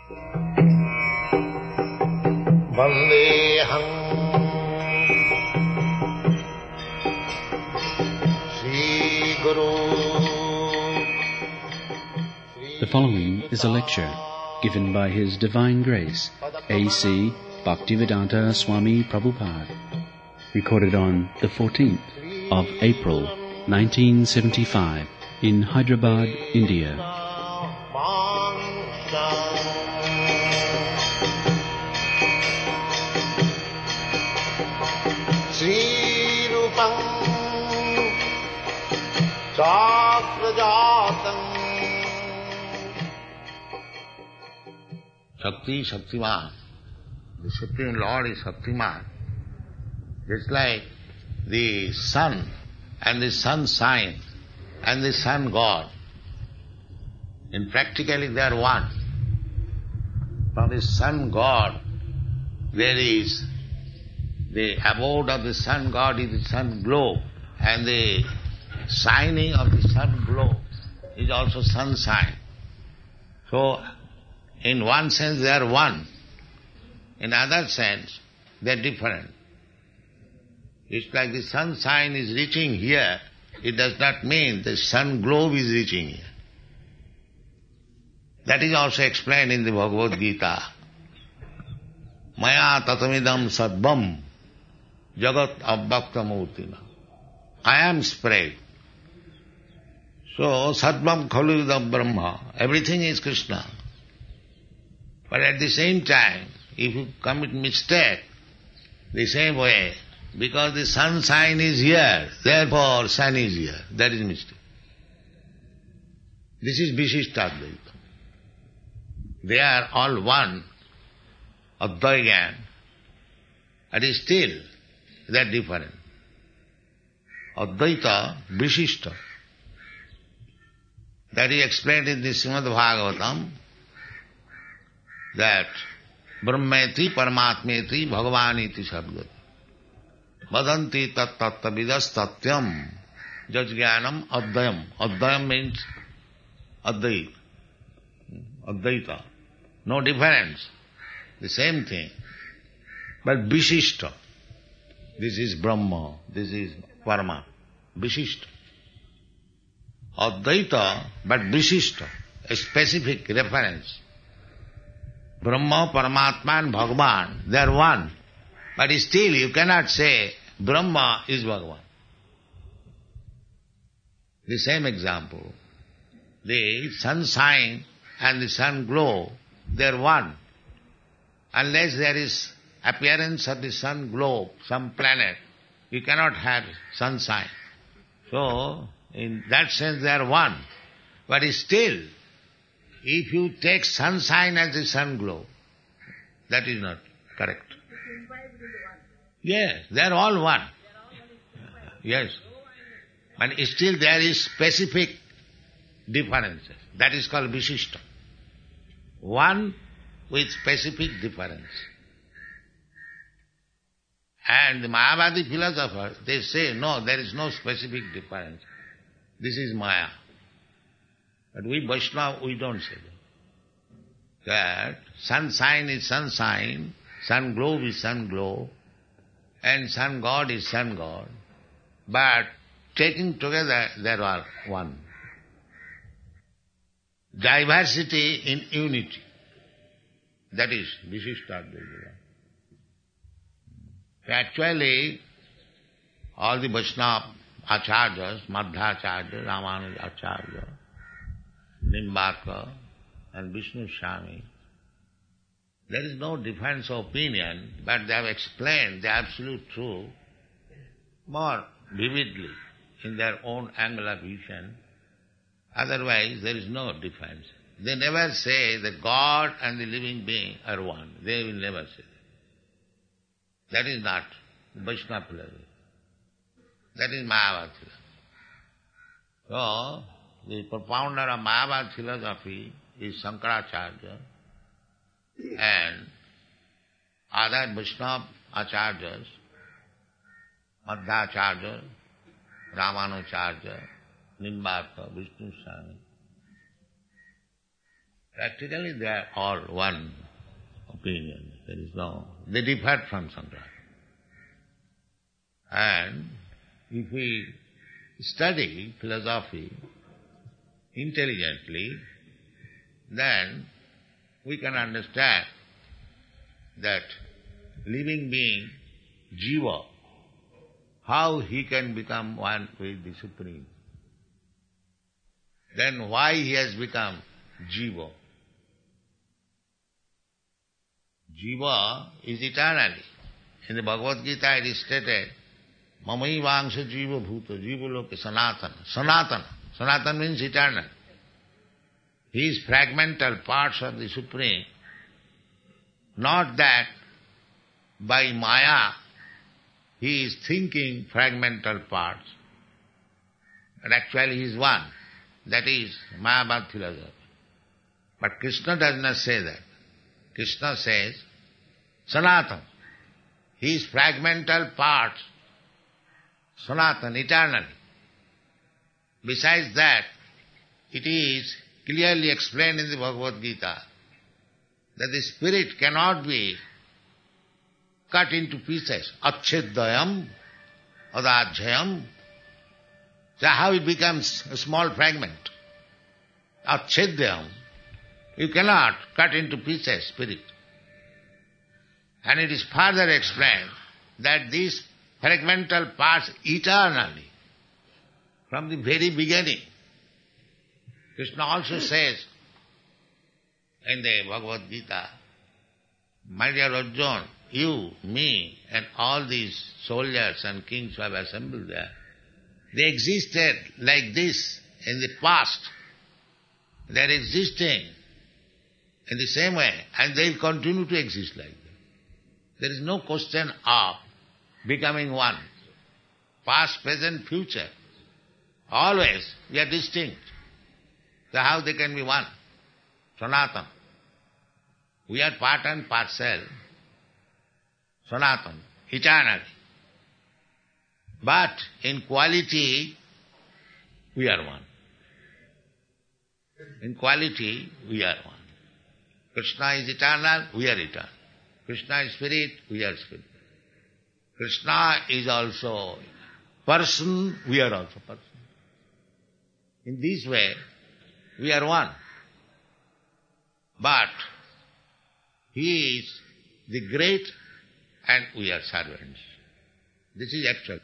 Vandeham Sri Guru. The following is a lecture given by His Divine Grace, A.C. Bhaktivedanta Swami Prabhupada, recorded on the 14th of April 1975 in Hyderabad, India. Sri Rupam Chakrajatam Shakti Shaktiman. The Supreme Lord is Shaktiman. Just like the sun and the sun sign and the sun God. In practically they are one. From the sun God there is the abode of the sun God is the sun globe, and the shining of the sun globe is also sun sign. So, in one sense they are one. In other sense, they are different. It's like the sun sign is reaching here, it does not mean the sun globe is reaching here. That is also explained in the Bhagavad Gita. Maya tatamidam sadvam jagat abbakta murtina. I am spread. So, sadvam khaluvidam brahma. Everything is Krishna. But at the same time, if you commit mistake, the same way, because the sun sign is here, therefore sun is here. That is mistake. This is Vishishtadvaita. They are all one, Advaita, and still they are different. Advaita, Vishishta. That is explained in the Srimad Bhagavatam, that Brahmeti Paramatmeti Bhagavaniti Sabdati Vadanti tat tatta vidas tatyam jajjnanam advayam. Advayam means Advaita. Advaita. No difference. The same thing. But Vishishta. This is Brahma. This is Parama. Vishishta. Advaita, but Vishishta. A specific reference. Brahma, Paramatma and Bhagavan, they are one. But still you cannot say Brahma is Bhagavan. The same example. The sun sign and the sun glow, they are one. Unless there is appearance of the sun globe, some planet, you cannot have sun sign. So, in that sense they are one. But still, if you take sun sign as the sun globe, that is not correct. Yes, they are all one. Yes. But still there is specific differences. That is called Vishishta. One with specific difference. And the Mayavadi philosophers, they say, no, there is no specific difference. This is Maya. But we Vaishnava, we don't say that. That sun sign is sun sign, sun globe is sun globe, and sun god is sun god. But taken together, they are one. Diversity in unity. That is Vishishtadvaita. Actually, all the Vaishnava Acharyas, Madhvacharya, Ramanujacharya, Nimbarka and Vishnu Swami, there is no difference of opinion, but they have explained the absolute truth more vividly in their own angle of vision. Otherwise, there is no difference. They never say that God and the living being are one. They will never say that. That is not Vaishnava philosophy. That is Mayavad philosophy. So, the propounder of Mayavad philosophy is Shankaracharya, and other Vaishnava Acharyas, Madhvacharya, Ramanujarya, Nimbarka, Vishnu Swami. Practically they are all one opinion. They differ from Sankaracharya. And if we study philosophy intelligently, then we can understand that living being, Jiva, how he can become one with the Supreme. Then why he has become Jiva? Jiva is eternally. In the Bhagavad Gita it is stated, Mamai Vangsha Jiva Bhuta, Jiva Loka Sanatana. Sanatana. Sanatana means eternal. He is fragmental parts of the Supreme. Not that by Maya he is thinking fragmental parts, but actually he is one. That is Mayavad philosophy. But Krishna does not say that. Krishna says, Sanatana. He is fragmental parts, Sanatana, eternally. Besides that, it is clearly explained in the Bhagavad Gita that the spirit cannot be cut into pieces. Accheddayam, adajayam. So how it becomes a small fragment? Accheddayam. You cannot cut into pieces spirit. And it is further explained that these fragmental parts eternally, from the very beginning. Krishna also says in the Bhagavad Gita, my dear Arjuna, you, me, and all these soldiers and kings who have assembled there, they existed like this in the past. They are existing in the same way, and they will continue to exist like that. There is no question of becoming one. Past, present, future. Always we are distinct. So how they can be one? Sanatana. We are part and parcel. Sanatana. Eternally. But in quality, we are one. In quality, we are one. Krishna is eternal, we are eternal. Krishna is spirit, we are spirit. Krishna is also person, we are also person. In this way, we are one. But he is the great and we are servants. This is actual.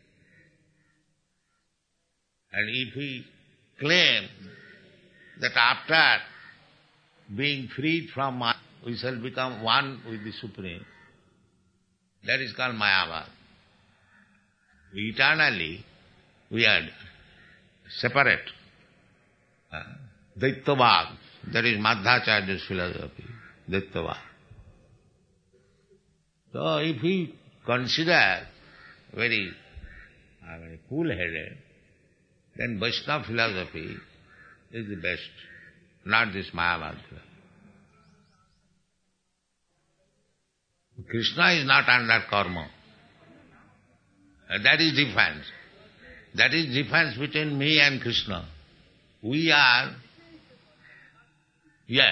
And if we claim that after being freed from Maya, we shall become one with the Supreme, that is called Mayavad. Eternally, we are separate. Daityavad, that is Madhacharya's philosophy, Daityavad. So if we consider very cool-headed, then Vaishnava philosophy is the best, not this Mayavad philosophy. Krishna is not under karma. That is difference. That is difference between me and Krishna. We are, yes.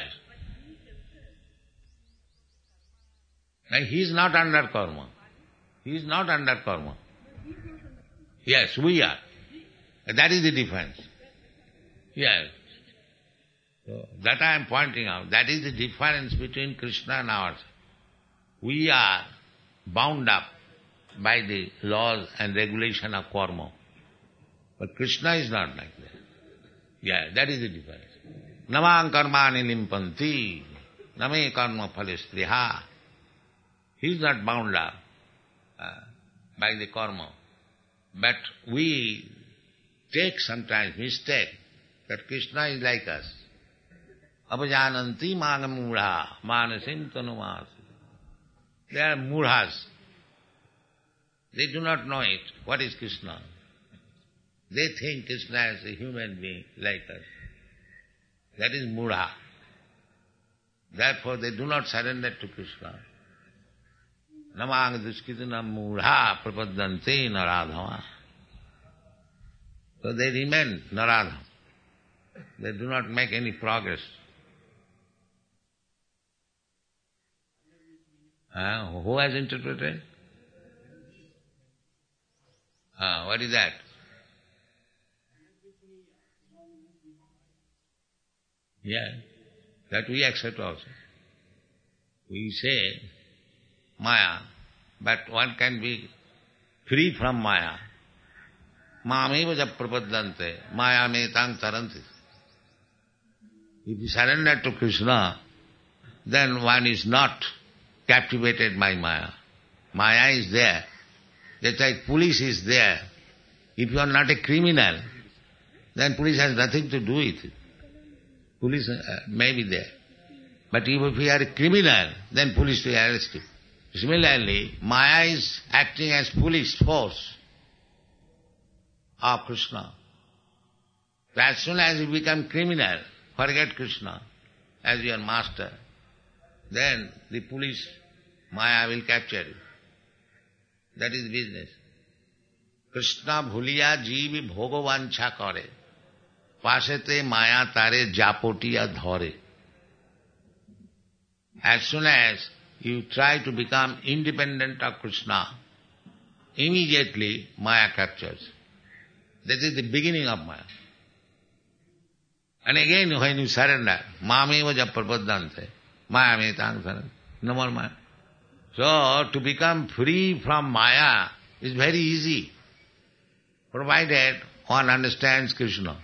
And he is not under karma. He is not under karma. Yes, we are. That is the difference. Yes. So that I am pointing out. That is the difference between Krishna and ours. We are bound up by the laws and regulation of karma. But Krishna is not like that. Yeah, that is the difference. Namang karmani limpanti, name karma phalestriha. He is not bound up by the karma. But we take sometimes mistake that Krishna is like us. Apajananti magamudha manasim tanumas. They are murhas. They do not know it. What is Krishna? They think Krishna is a human being like us. That is murha. Therefore they do not surrender to Krishna. Namang duskitana murha prapadante naradhama. So they remain naradham. They do not make any progress. Who has interpreted? What is that? Yeah, that we accept also. We say Maya, but one can be free from Maya. Mameva prapaddante, Maya me tang taranti. If you surrender to Krishna, then one is not captivated by Maya. Maya is there. Just like police is there. If you are not a criminal, then police has nothing to do with it. Police may be there. But if you are a criminal, then police will arrest you. Similarly, Maya is acting as police force of Krishna. So as soon as you become criminal, forget Krishna as your master, then the police, Maya will capture you. That is business. Krishna bhuliya jeevi bhogovancha kare. Pasete maya tare japotiya dhare. As soon as you try to become independent of Krishna, immediately Maya captures. That is the beginning of Maya. And again when you surrender, mameva prapaddante, Maya me tang taranti. No more Maya. So to become free from Maya is very easy, provided one understands Krishna.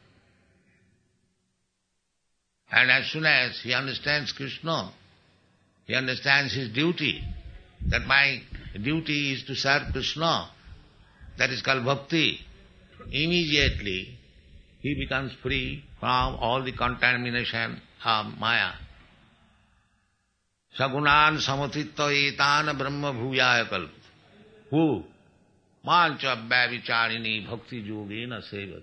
And as soon as he understands Krishna, he understands his duty, that my duty is to serve Krishna. That is called bhakti. Immediately he becomes free from all the contamination of Maya. Sagunan samatitta etana brahma bhuyaya kalp. Who? Mancha vyavicharini bhakti yogena sevati.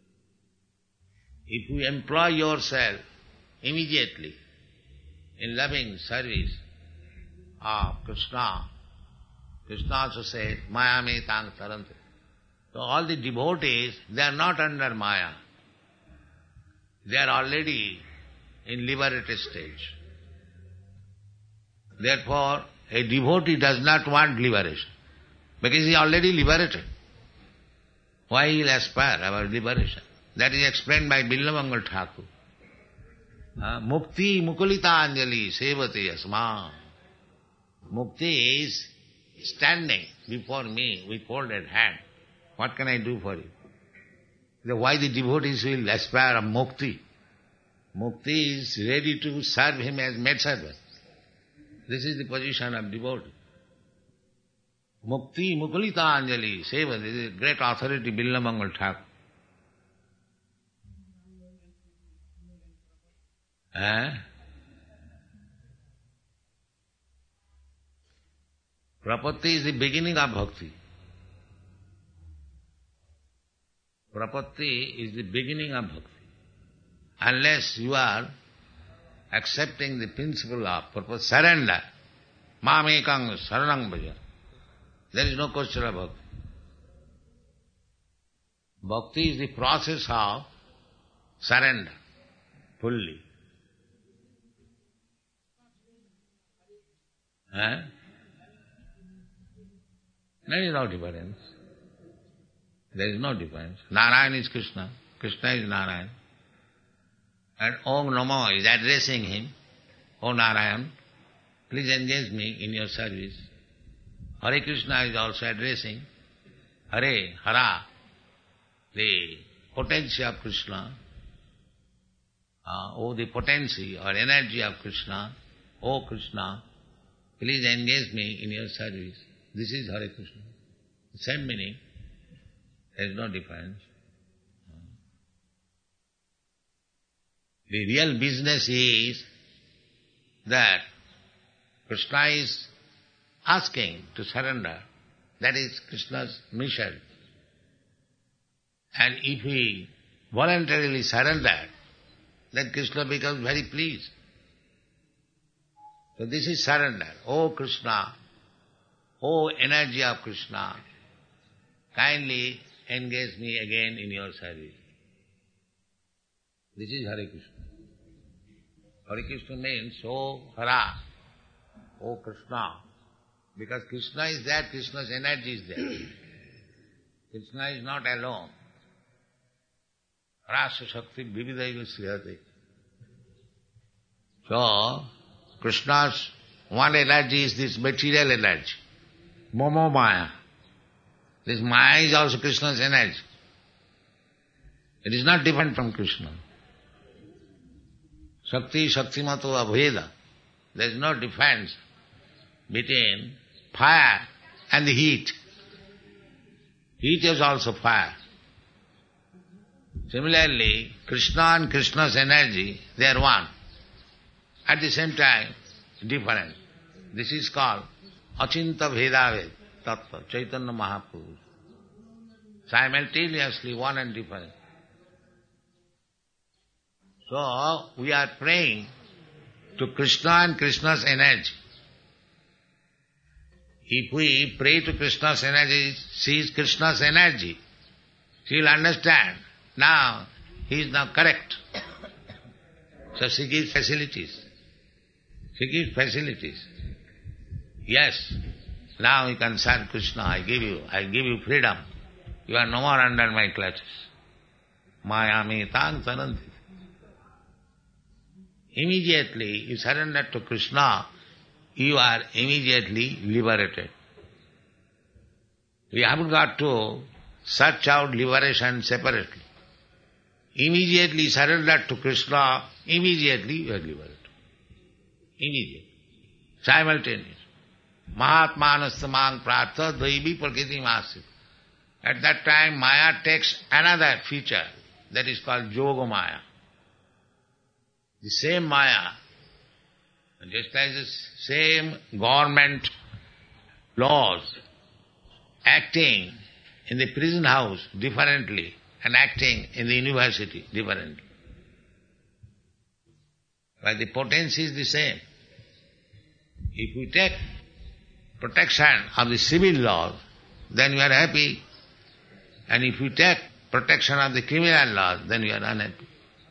If you employ yourself immediately in loving service of Krishna, Krishna also said, Maya me tang taranti. So all the devotees, they are not under Maya. They are already in liberated stage. Therefore, a devotee does not want liberation, because he is already liberated. Why he will aspire about liberation? That is explained by Billamangal Thakur. Mukti mukulita anjali sevate asma. Mukti is standing before me with folded hand. What can I do for you? Why the devotees will aspire of mukti? Mukti is ready to serve him as maidservant. This is the position of devotee. Mukti mukulita anjali seva. This is great authority, Billamangal Thakur. Prapatti is the beginning of bhakti. Prapatti is the beginning of bhakti. Unless you are accepting the principle of purpose, surrender, mamekang saranang bhaja, there is no question of bhakti. Bhakti is the process of surrender, fully. There is no difference. There is no difference. Narayan is Krishna, Krishna is Narayan. And Om Namo is addressing him, O Narayan, please engage me in your service. Hare Krishna is also addressing Hare, Hara, the potency of Krishna, the potency or energy of Krishna, O Krishna, please engage me in your service. This is Hare Krishna. The same meaning. There is no difference. The real business is that Krishna is asking to surrender. That is Krishna's mission. And if he voluntarily surrendered, then Krishna becomes very pleased. So this is surrender. O Krishna, O energy of Krishna, kindly engage me again in your service. This is Hare Krishna. Hare Krishna means, O Hara, O Krishna, because Krishna is there, Krishna's energy is there. Krishna is not alone. Rasa Shakti Vividaiva Sriyate. So, Krishna's one energy is this material energy, Momo Maya. This Maya is also Krishna's energy. It is not different from Krishna. Shakti, Shaktimato Abheda. There is no difference between fire and the heat. Heat is also fire. Similarly, Krishna and Krishna's energy, they are one. At the same time, different. This is called Achinta Bhedaved Tattva, Chaitanya Mahaprabhu. Simultaneously one and different. So, we are praying to Krishna and Krishna's energy. If we pray to Krishna's energy, she is Krishna's energy. She will understand. Now, he is now correct. So she gives facilities. She gives facilities. Yes, now you can serve Krishna, I give you freedom. You are no more under my clutches. Mayami tang saranti. Immediately you surrender to Krishna, you are immediately liberated. We haven't got to search out liberation separately. Immediately surrender to Krishna, immediately you are liberated. Immediately. Simultaneous. Mahatmanastamang prartha dvaivi prakriti masit. At that time Maya takes another feature that is called Yoga Maya. The same Maya, just as the same government laws acting in the prison house differently and acting in the university differently. But the potency is the same. If we take protection of the civil laws, then we are happy. And if we take protection of the criminal laws, then we are unhappy.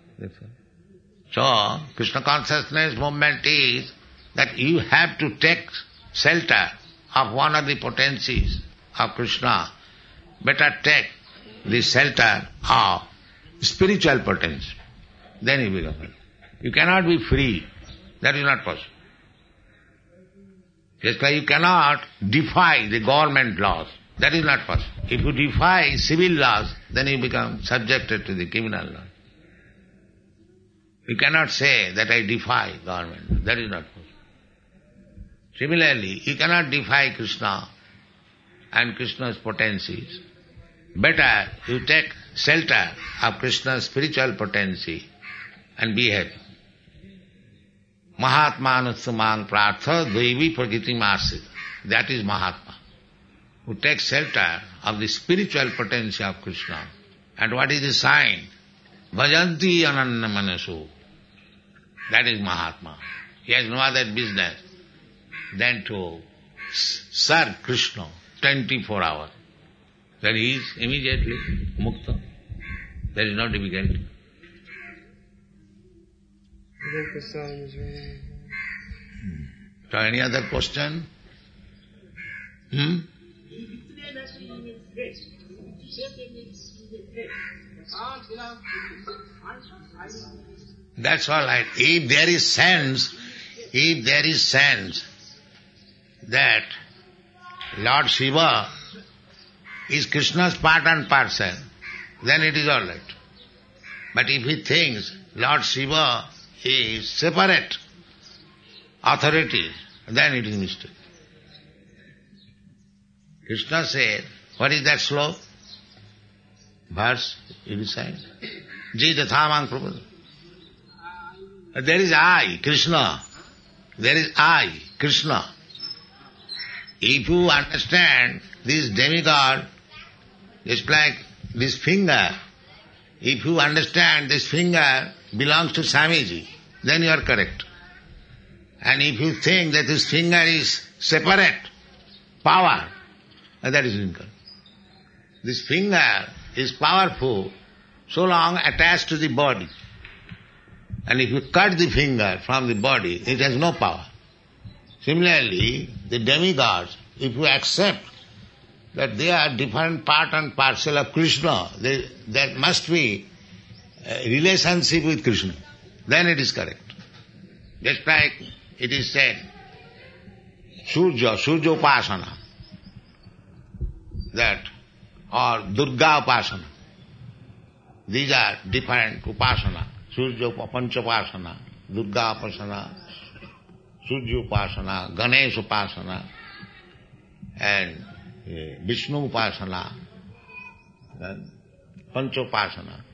So, Krishna consciousness movement is that you have to take shelter of one of the potencies of Krishna. Better take the shelter of spiritual potency. Then you become free. You cannot be free. That is not possible. Just like you cannot defy the government laws. That is not possible. If you defy civil laws, then you become subjected to the criminal law. You cannot say that I defy government. That is not possible. Similarly, you cannot defy Krishna and Krishna's potencies. Better you take shelter of Krishna's spiritual potency and be happy. Mahatmanastamang prartha dvaivi prakriti masit. That is Mahatma, who takes shelter of the spiritual potency of Krishna. And what is the sign? Bhajanti ananya manaso. That is Mahatma. He has no other business than to serve Krishna 24 hours. Then he is immediately mukta. There is no difficulty. So any other question? That's all right. If there is sense that Lord Shiva is Krishna's part and parcel, then it is all right. But if he thinks Lord Shiva is separate authority, then it is mistake. Krishna said, what is that sloka? Verse, you decide. Jitathamang Prabhu. There is I, Krishna. There is I, Krishna. If you understand this demigod, it's like this finger. If you understand this finger belongs to Swamiji, then you are correct. And if you think that this finger is separate power, that is incorrect. This finger is powerful so long attached to the body. And if you cut the finger from the body, it has no power. Similarly, the demigods, if you accept that they are different part and parcel of Krishna, there must be a relationship with Krishna. Then it is correct. Just like it is said, Surya Upasana, that, or Durga Upasana. These are different Upasana. Surya Pancha Upasana, Durga Upasana, Surya Upasana, Ganesh Upasana, and Vishnu Upasana, Pancha Upasana.